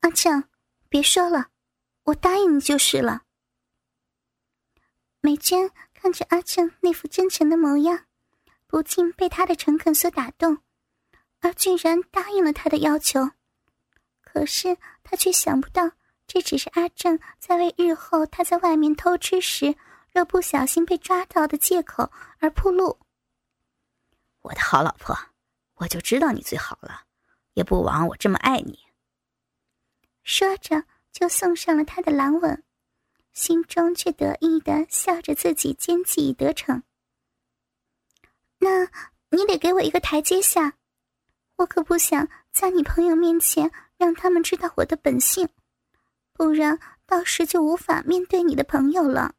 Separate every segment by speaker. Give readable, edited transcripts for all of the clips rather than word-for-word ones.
Speaker 1: 阿正，别说了，我答应你就是了。美娟看着阿正那副真诚的模样，不禁被他的诚恳所打动，而居然答应了他的要求。可是她却想不到，这只是阿正在为日后他在外面偷吃时若不小心被抓到的借口而铺路。
Speaker 2: 我的好老婆，我就知道你最好了，也不枉我这么爱你。
Speaker 1: 说着就送上了他的蓝吻，心中却得意地笑着自己奸计已得逞。那你得给我一个台阶下，我可不想在你朋友面前让他们知道我的本性，不然到时就无法面对你的朋友了。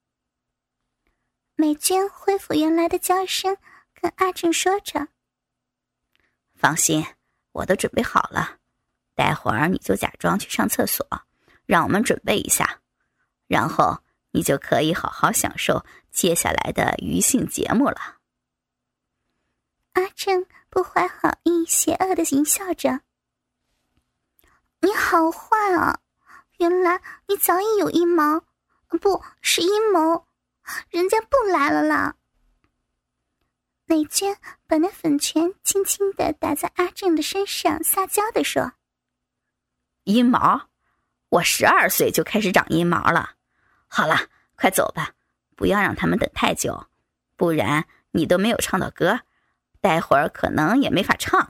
Speaker 1: 美娟恢复原来的娇声，跟阿正说着：
Speaker 2: 放心，我都准备好了，待会儿你就假装去上厕所，让我们准备一下，然后你就可以好好享受接下来的余兴节目了。
Speaker 1: 阿正不怀好意，邪恶地淫笑着：你好坏啊，原来你早已有阴谋，不是阴谋，人家不来了啦。美娟把那粉拳轻轻地打在阿正的身上，撒娇地说：
Speaker 2: 阴毛？我12岁就开始长阴毛了。好了，快走吧，不要让他们等太久，不然你都没有唱到歌，待会儿可能也没法唱。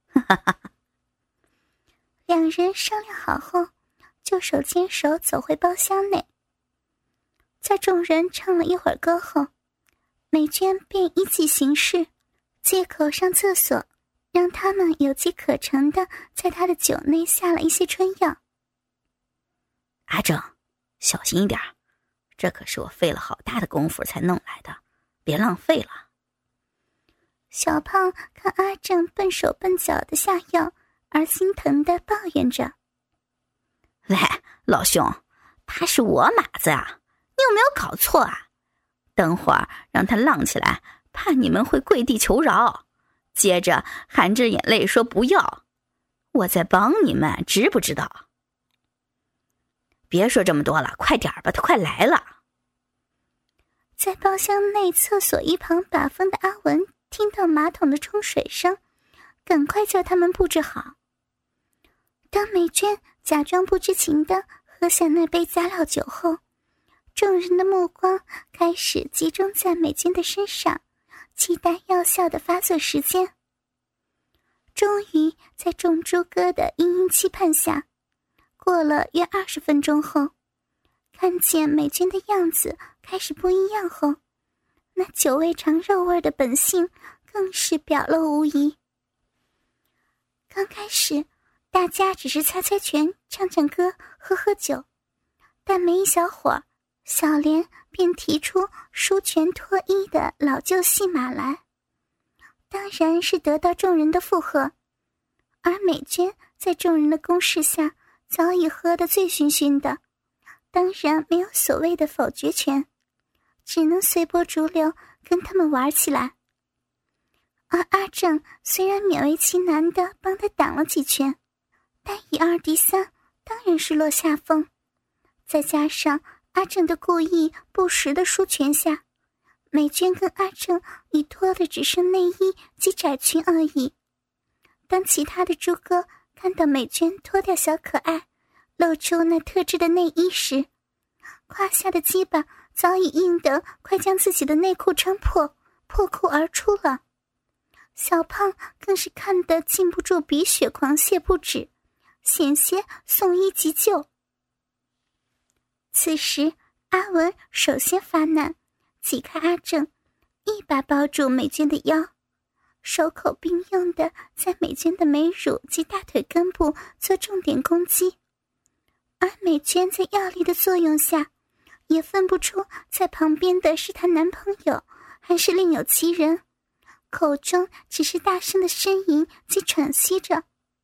Speaker 1: 两人商量好后，就手牵手走回包厢内。在众人唱了一会儿歌后，美娟便依计行事，借口上厕所，让他们有机可乘的在他的酒内下了一些春药。
Speaker 2: 阿正，小心一点，这可是我费了好大的功夫才弄来的，别浪费了。
Speaker 1: 小胖看阿正笨手笨脚的下药，而心疼的抱怨着：
Speaker 2: 喂，老兄，他是我马子啊，你有没有搞错啊？等会儿让他浪起来，怕你们会跪地求饶，接着含着眼泪说不要，我在帮你们，知不知道？别说这么多了，快点吧，他快来了。
Speaker 1: 在包厢内厕所一旁把风的阿文听到马桶的冲水声，赶快叫他们布置好。当美娟假装不知情地喝下那杯加料酒后，众人的目光开始集中在美娟的身上，期待药效的发作时间。终于在众猪哥的殷殷期盼下，过了约20分钟后，看见美娟的样子开始不一样后，那久未尝肉味的本性更是表露无遗。刚开始大家只是猜猜拳，唱唱歌，喝酒，但没一小会儿，小莲便提出输拳脱衣的老旧戏码来，当然是得到众人的附和。而美娟在众人的攻势下早已喝得醉醺醺的，当然没有所谓的否决权，只能随波逐流跟他们玩起来。而阿正虽然勉为其难地帮他挡了几拳，但以2敌3当然是落下风。再加上阿正的故意不时的输拳下，美娟跟阿正已脱的只剩内衣及窄裙而已。当其他的猪哥看到美娟脱掉小可爱，露出那特制的内衣时，胯下的鸡巴早已硬得快将自己的内裤撑破，破裤而出了。小胖更是看得禁不住鼻血狂泻不止，险些送医急救。此时阿文首先发难，挤开阿正，一把抱住美娟的腰，手口并用的在美娟的美乳及大腿根部做重点攻击。而美娟在药力的作用下，也分不出在旁边的是她男朋友还是另有其人，口中只是大声的呻吟及喘息着：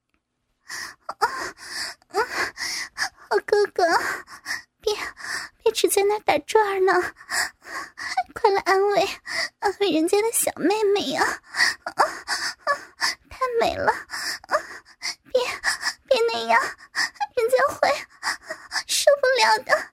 Speaker 1: 好哥哥，别只在那打转呢，快来安慰人家的小妹妹呀！太美了，别那样，人家会受不了的。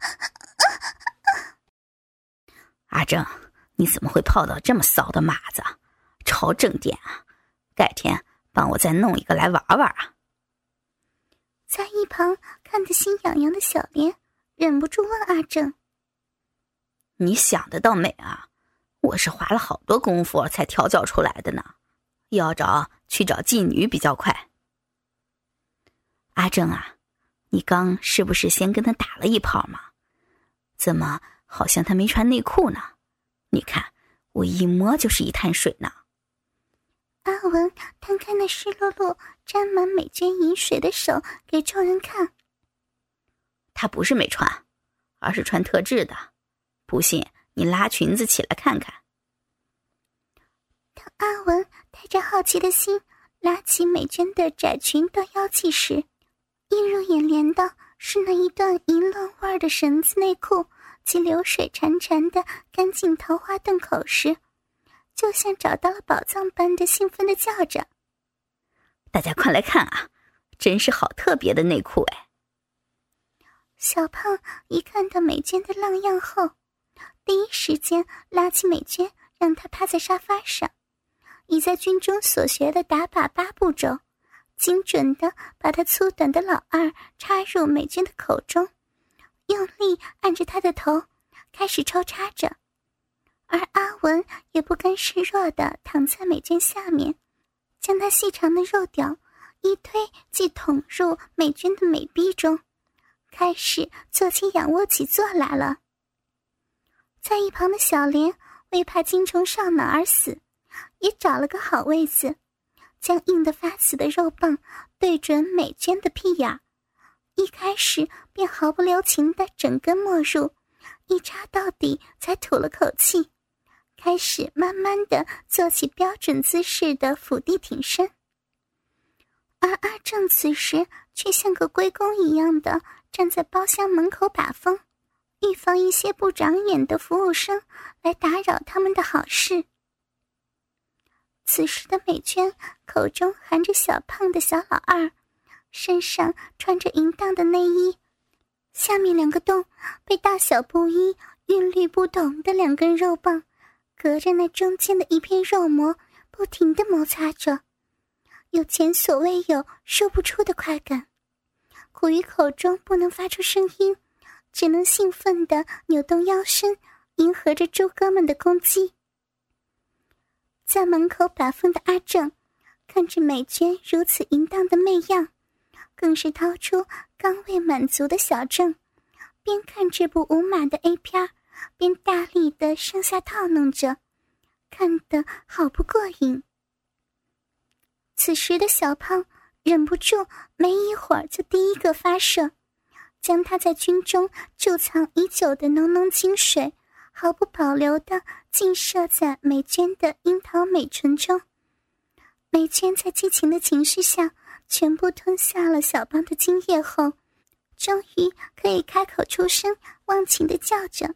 Speaker 2: 阿正，你怎么会泡到这么骚的马子？朝正点啊！改天帮我再弄一个来玩玩啊！
Speaker 1: 在一旁看得心痒痒的小莲忍不住问阿正：
Speaker 2: 你想得倒美啊！我是花了好多功夫才调教出来的呢，要去找妓女比较快。阿正啊，你刚是不是先跟他打了一炮嘛？怎么好像他没穿内裤呢？你看我一摸就是一滩水呢。
Speaker 1: 阿文摊开那湿漉漉沾满美娟饮水的手给众人看。
Speaker 2: 他不是没穿，而是穿特制的，不信你拉裙子起来看看。
Speaker 1: 当阿文带着好奇的心拉起美娟的窄裙到腰际时，映入眼帘的是那一段淫乱味的绳子内裤及流水潺潺的干净桃花洞口时，就像找到了宝藏般的兴奋地叫着：
Speaker 2: 大家快来看啊，真是好特别的内裤哎！
Speaker 1: 小胖一看到美娟的浪样后，第一时间拉起美娟让她趴在沙发上，以在军中所学的打靶8步骤，精准地把她粗短的老二插入美娟的口中，用力按着她的头开始抽插着。而阿文也不甘示弱地躺在美娟下面，将她细长的肉屌一推即捅入美娟的美逼中，开始做起仰卧起坐来了。在一旁的小莲为怕精虫上脑而死，也找了个好位子，将硬得发死的肉棒对准美娟的屁眼，一开始便毫不留情地整根没入，一插到底才吐了口气，开始慢慢地做起标准姿势的伏地挺身。而阿正此时却像个龟公一样的站在包厢门口把风，预防一些不长眼的服务生来打扰他们的好事。此时的美娟口中含着小胖的小老二，身上穿着淫荡的内衣，下面2个洞被大小不一、韵律不同的2根肉棒隔着那中间的一片肉膜不停地摩擦着，有前所未有说不出的快感，苦于口中不能发出声音，只能兴奋地扭动腰身，迎合着猪哥们的攻击。在门口把风的阿正看着美娟如此淫荡的媚样，更是掏出刚未满足的小正，边看这部无码的 A 片，边大力地上下套弄着，看得好不过瘾。此时的小胖忍不住没一会儿就第一个发射，将他在军中贮藏已久的浓浓精水毫不保留地尽射在美娟的樱桃美唇中。美娟在激情的情绪下全部吞下了小胖的精液后，终于可以开口出声忘情地叫着：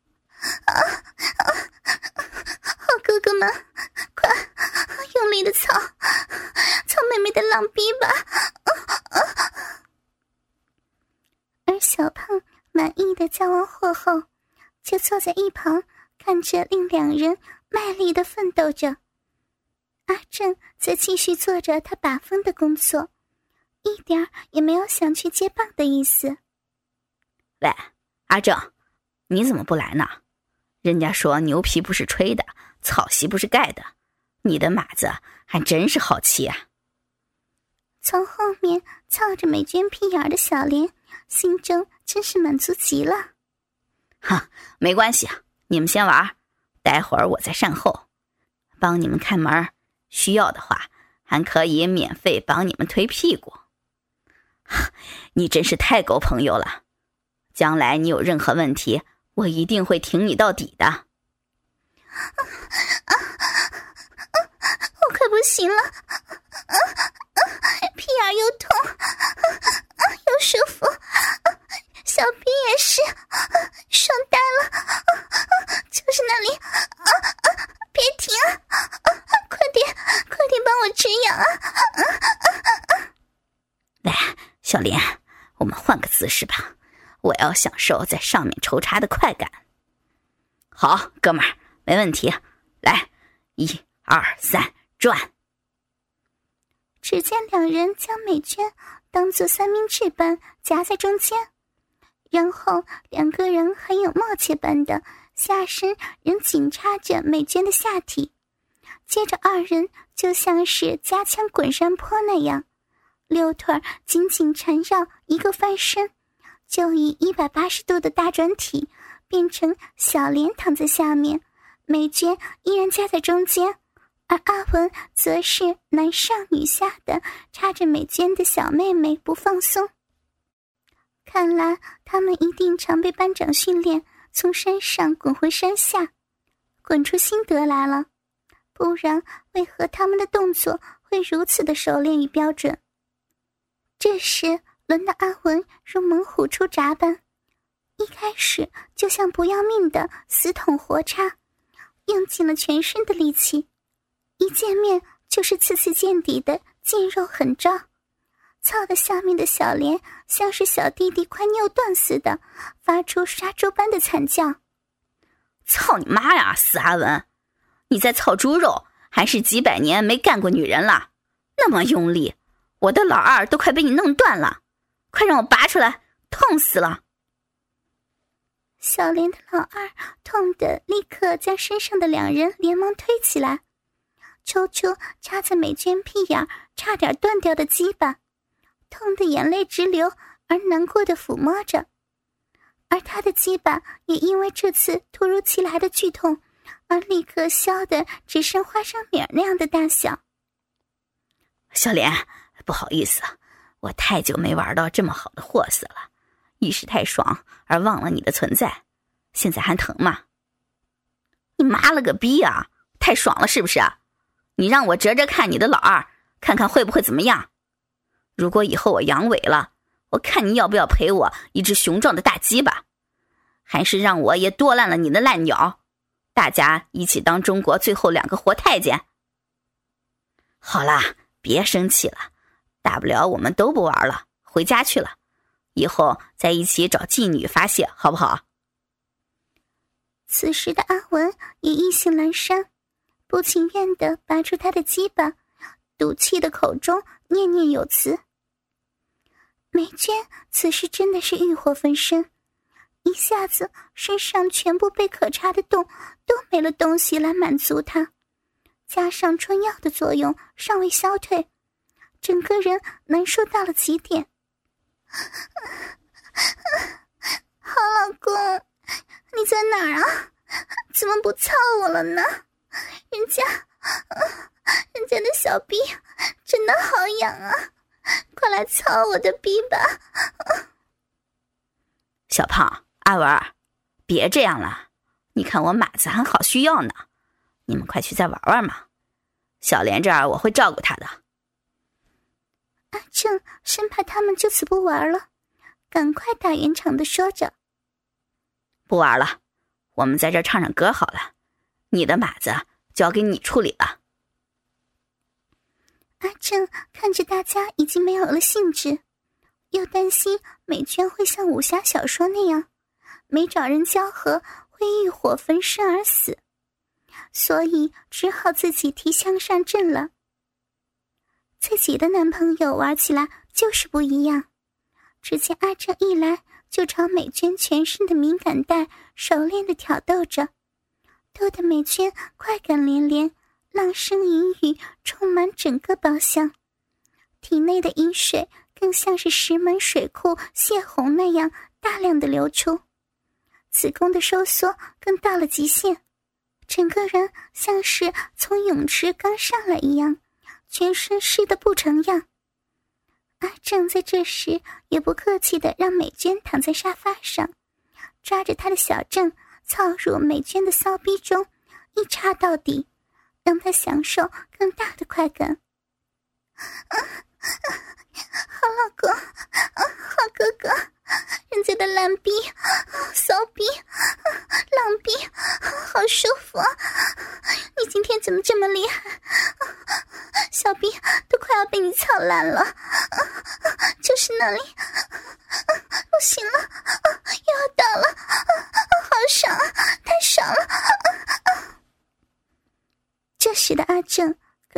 Speaker 1: 好哥哥们，快用力的操妹妹的浪逼吧！而小胖满意的叫完货后，就坐在一旁看着另2人卖力的奋斗着。阿正则继续做着他把风的工作，一点儿也没有想去接棒的意思。
Speaker 2: 喂，阿正，你怎么不来呢？人家说牛皮不是吹的，草席不是盖的，你的马子还真是好骑啊。
Speaker 1: 从后面操着美娟屁眼的小莲心中真是满足极了。
Speaker 2: 哈，没关系啊，你们先玩，待会儿我在善后帮你们看门，需要的话还可以免费帮你们推屁股。你真是太够朋友了，将来你有任何问题，我一定会挺你到底的。
Speaker 1: 我快不行了，屁眼又痛，又舒服，小臂也是爽呆了，就是那里，别停，快点帮我止痒啊！
Speaker 2: 来，小莲， 我们换个姿势吧，我要享受在上面抽插的快感。好，哥们儿，没问题，来，1、2、3，转。
Speaker 1: 只见两人将美娟当作三明治般夹在中间，然后两个人很有默契般的下身仍紧插着美娟的下体，接着二人就像是夹枪滚山坡那样，六腿紧紧缠绕，一个翻身就以180度的大转体变成小莲躺在下面，美娟依然夹在中间，而阿文则是男上女下的插着美娟的小妹妹不放松。看来他们一定常被班长训练从山上滚回山下，滚出心得来了，不然为何他们的动作会如此的熟练与标准？这时轮到阿文如猛虎出闸般，一开始就像不要命的死捅活插，用尽了全身的力气，一见面就是次次见底的劲肉狠招，操得下面的小莲像是小弟弟快拗断似的，发出杀猪般的惨叫。
Speaker 2: 操你妈呀，死阿文，你在操猪肉还是几百年没干过女人了？那么用力，我的老二都快被你弄断了，快让我拔出来，痛死了。
Speaker 1: 小莲的老二痛得立刻将身上的两人连忙推起来，抽出插在美娟屁眼差点断掉的鸡巴，痛得眼泪直流，而难过的抚摸着。而他的鸡巴也因为这次突如其来的剧痛而立刻消得只剩花生米那样的大小。
Speaker 2: 小莲，不好意思，我太久没玩到这么好的货色了，一时太爽而忘了你的存在。现在还疼吗？你妈了个逼啊，太爽了是不是啊？你让我折折看你的老二，看看会不会怎么样。如果以后我阳痿了，我看你要不要赔我一只雄壮的大鸡巴，还是让我也剁烂了你的烂鸟，大家一起当中国最后2个活太监。好啦，别生气了，大不了我们都不玩了，回家去了，以后再一起找妓女发泄好不好？
Speaker 1: 此时的阿文也意兴阑珊，不情愿地拔出他的鸡巴，赌气的口中念念有词。美娟此时真的是欲火焚身，一下子身上全部被可插的洞都没了东西来满足她，加上春药的作用尚未消退，整个人难受到了极点。好老公，你在哪儿啊？怎么不操我了呢？人家的小逼真的好痒啊，快来操我的逼吧。
Speaker 2: 小胖，阿文，别这样了，你看我马子还好需要呢，你们快去再玩玩嘛，小莲这儿我会照顾她的。
Speaker 1: 阿正生怕他们就此不玩了，赶快打圆场的说着。
Speaker 2: 不玩了，我们在这儿唱唱歌好了，你的马子交给你处理了。
Speaker 1: 阿正看着大家已经没有了兴致，又担心美娟会像武侠小说那样没找人交合会欲火焚身而死，所以只好自己提枪上阵了。自己的男朋友玩起来就是不一样，只见阿正一来就朝美娟全身的敏感带熟练地挑逗着，逗得美娟快感连连，浪声淫语充满整个包厢，体内的饮水更像是石门水库泄洪那样大量的流出，子宫的收缩更到了极限，整个人像是从泳池刚上来一样，全身湿得不成样。阿正在这时也不客气地让美娟躺在沙发上，抓着她的小正操入美娟的骚逼中，一插到底，让她享受更大的快感。好老公，好哥哥，人家的烂逼、骚逼、浪逼，好舒服啊！你今天怎么这么厉害？小逼都快要被你操烂了，就是那里，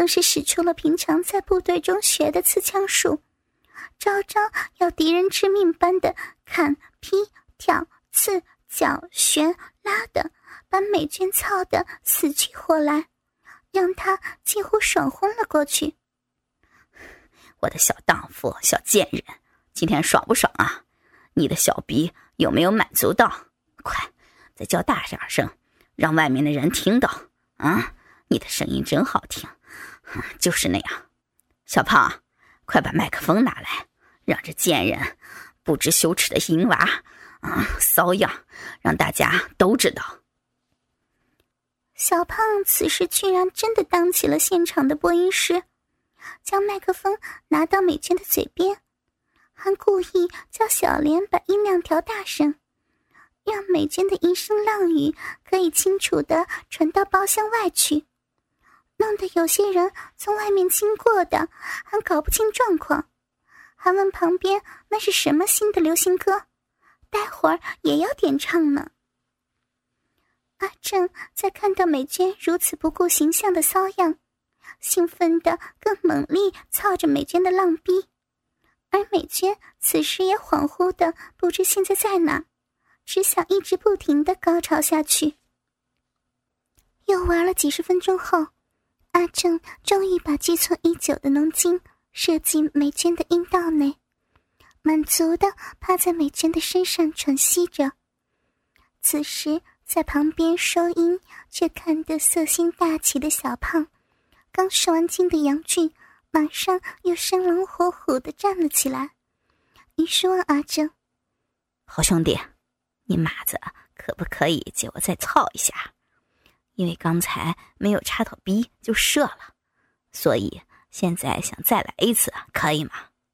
Speaker 1: 是使出了平常在部队中学的刺枪术，招招要敌人致命般的砍、劈、挑、刺、绞、旋、拉的，把美娟操得死去活来，让她几乎爽昏了过去。
Speaker 2: 我的小荡妇，小贱人，今天爽不爽啊？你的小逼有没有满足到？快，再叫大点声，让外面的人听到啊！你的声音真好听，就是那样。小胖，快把麦克风拿来，让这贱人不知羞耻的淫娃骚样，让大家都知道。
Speaker 1: 小胖此时居然真的当起了现场的播音师，将麦克风拿到美娟的嘴边，还故意叫小莲把音量调大声，让美娟的一声浪语可以清楚地传到包厢外去，弄得有些人从外面经过的还搞不清状况，还问旁边那是什么新的流行歌，待会儿也要点唱呢。阿正在看到美娟如此不顾形象的骚样，兴奋地更猛力操着美娟的浪逼，而美娟此时也恍惚地不知现在在哪，只想一直不停地高潮下去。又玩了几十分钟后，阿正终于把积存已久的浓精射进美娟的阴道内，满足地趴在美娟的身上喘息着。此时在旁边收音却看得色心大起的小胖，刚射完精的杨俊马上又生龙活虎地站了起来，于是问阿正：
Speaker 2: 好兄弟，你马子可不可以借我再操一下？因为刚才没有插到逼就射了，所以现在想再来一次，可以吗？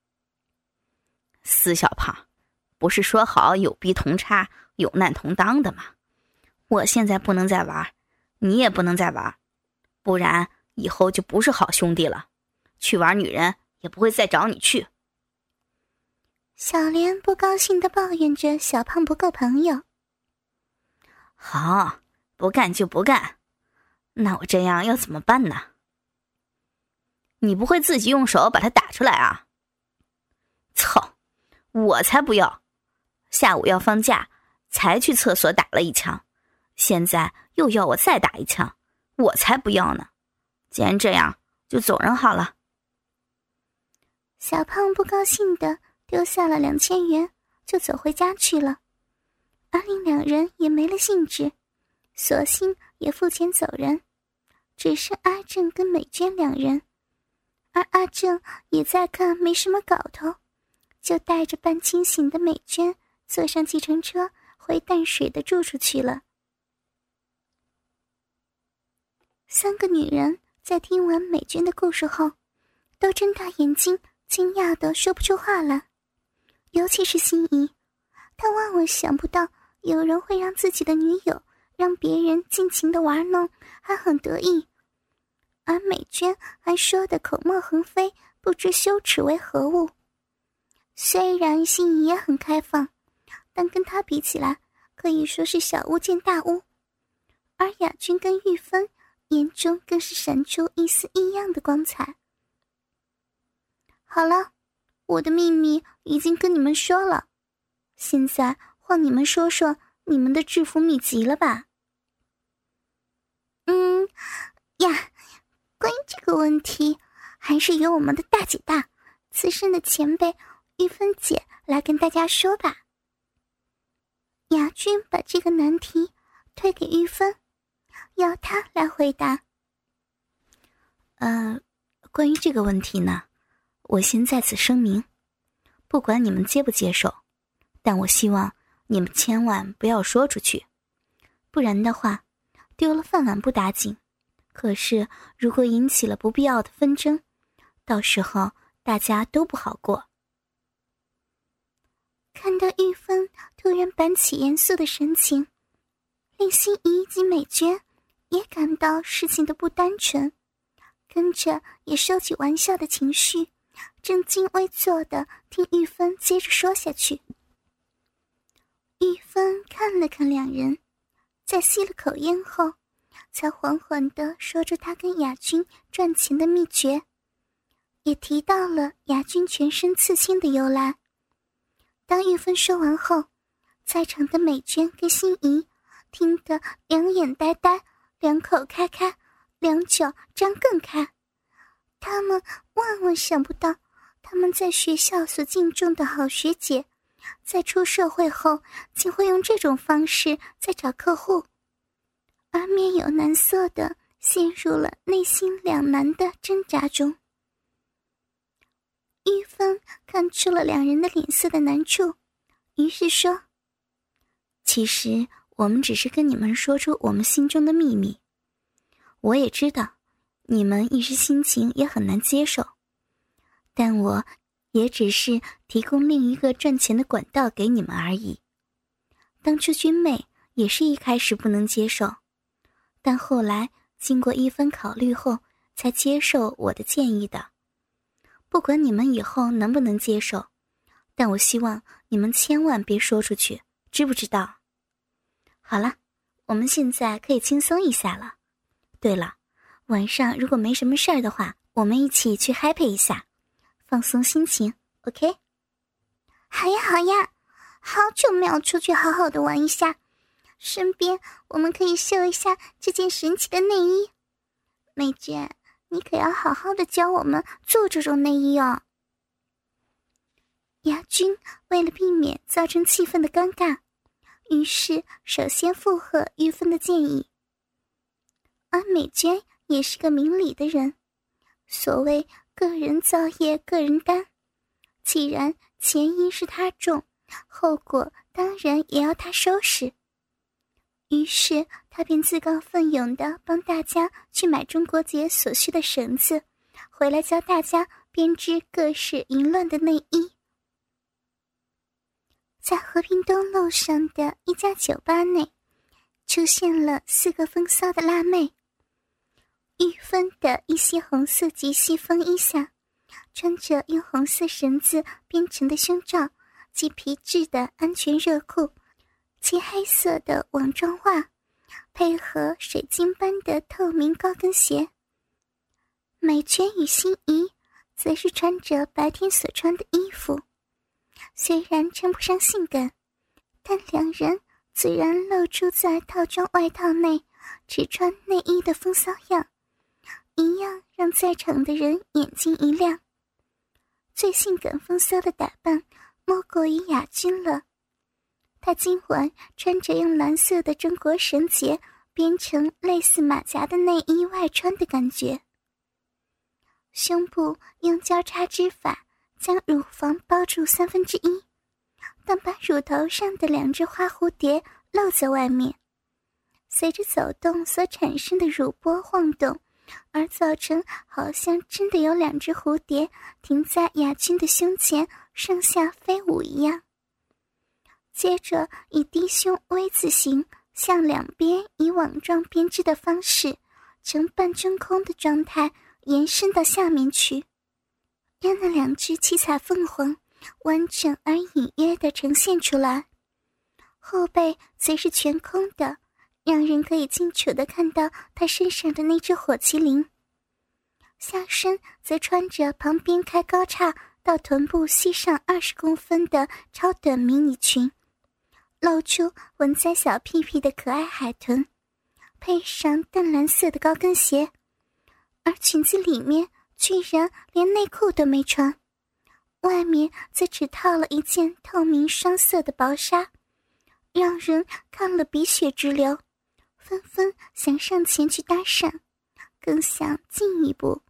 Speaker 2: 死小胖，不是说好有逼同插，有难同当的吗？我现在不能再玩，你也不能再玩，不然以后就不是好兄弟了，去玩女人也不会再找你去。
Speaker 1: 小莲不高兴地抱怨着小胖不够朋友。
Speaker 2: 好，不干就不干，那我这样要怎么办呢？你不会自己用手把他打出来啊？操，我才不要！下午要放假，才去厕所打了一枪，现在又要我再打一枪，我才不要呢！既然这样，就走人好了。
Speaker 1: 小胖不高兴地丢下了2000元，就走回家去了。而另两人也没了兴致，索性也付钱走人，只剩阿正跟美娟两人。而阿正也在看没什么搞头，就带着半清醒的美娟坐上计程车回淡水的住处去了。三个女人在听完美娟的故事后，都睁大眼睛，惊讶地说不出话来。尤其是心怡，她万万想不到有人会让自己的女友让别人尽情地玩弄，还很得意。而美娟还说得口沫横飞，不知羞耻为何物。虽然心怡也很开放，但跟她比起来，可以说是小巫见大巫。而雅君跟玉芬眼中更是闪出一丝异样的光彩。好了，我的秘密已经跟你们说了，现在换你们说说你们的制服秘籍了吧？关于这个问题，还是由我们的大姐大、资深的前辈玉芬姐来跟大家说吧。雅君把这个难题推给玉芬，要她来回答。
Speaker 2: 关于这个问题呢，我先在此声明，不管你们接不接受，但我希望你们千万不要说出去，不然的话，丢了饭碗不打紧，可是如果引起了不必要的纷争，到时候大家都不好过。
Speaker 1: 看到玉芬突然板起严肃的神情，令心怡及美娟也感到事情的不单纯，跟着也收起玩笑的情绪，正襟危坐地听玉芬接着说下去。玉芬看了看两人，在吸了口烟后， 才缓缓地说出他跟雅君赚钱的秘诀，也提到了雅君全身刺青的由来。当玉芬说完后，在场的美娟跟心怡听得两眼呆呆，两口开开，两脚张更开。他们万万想不到，他们在学校所敬重的好学姐，在出社会后竟会用这种方式在找客户，而面有难色的陷入了内心两难的挣扎中。玉芬看出了两人的脸色的难处，于是说：
Speaker 2: 其实我们只是跟你们说出我们心中的秘密，我也知道你们一时心情也很难接受，但我也只是提供另一个赚钱的管道给你们而已。当初君妹也是一开始不能接受，但后来经过一番考虑后才接受我的建议的。不管你们以后能不能接受，但我希望你们千万别说出去，知不知道？好了，我们现在可以轻松一下了。对了，晚上如果没什么事儿的话，我们一起去 happy 一下，放松心情 ，OK？
Speaker 1: 好呀好呀，好久没有出去好好的玩一下，顺便我们可以秀一下这件神奇的内衣。美娟，你可要好好的教我们做这种内衣哦。雅君为了避免造成气氛的尴尬，于是首先附和玉芬的建议。而美娟也是个明理的人，所谓个人造业个人担，既然前因是他种，后果当然也要他收拾。于是他便自告奋勇地帮大家去买中国结所需的绳子，回来教大家编织各式淫乱的内衣。在和平东路上的一家酒吧内，出现了4个风骚的辣妹。玉芬的一些红色及细风衣下，穿着用红色绳子编成的胸罩及皮质的安全热裤及黑色的网状袜，配合水晶般的透明高跟鞋。美娟与心怡则是穿着白天所穿的衣服，虽然称不上性感，但两人自然露出在套装外套内只穿内衣的风骚样，一样让在场的人眼睛一亮。最性感风骚的打扮莫过于雅君了，她今晚穿着用蓝色的中国绳结编成类似马甲的内衣外穿的感觉，胸部用交叉织法将乳房包住1/3，但把乳头上的2只花蝴蝶露在外面，随着走动所产生的乳波晃动，而造成好像真的有2只蝴蝶停在雅君的胸前上下飞舞一样。接着以低胸 V 字形向两边以网状编织的方式呈半真空的状态延伸到下面去，让那2只七彩凤凰完整而隐约地呈现出来。后背则是全空的，让人可以清楚地看到他身上的那只火麒麟。下身则穿着旁边开高叉到臀部膝上20公分的超短迷你裙，露出吻在小屁屁的可爱海豚，配上淡蓝色的高跟鞋，而裙子里面居然连内裤都没穿，外面则只套了一件透明双色的薄纱，让人看了鼻血直流，纷纷想上前去搭讪，更想进一步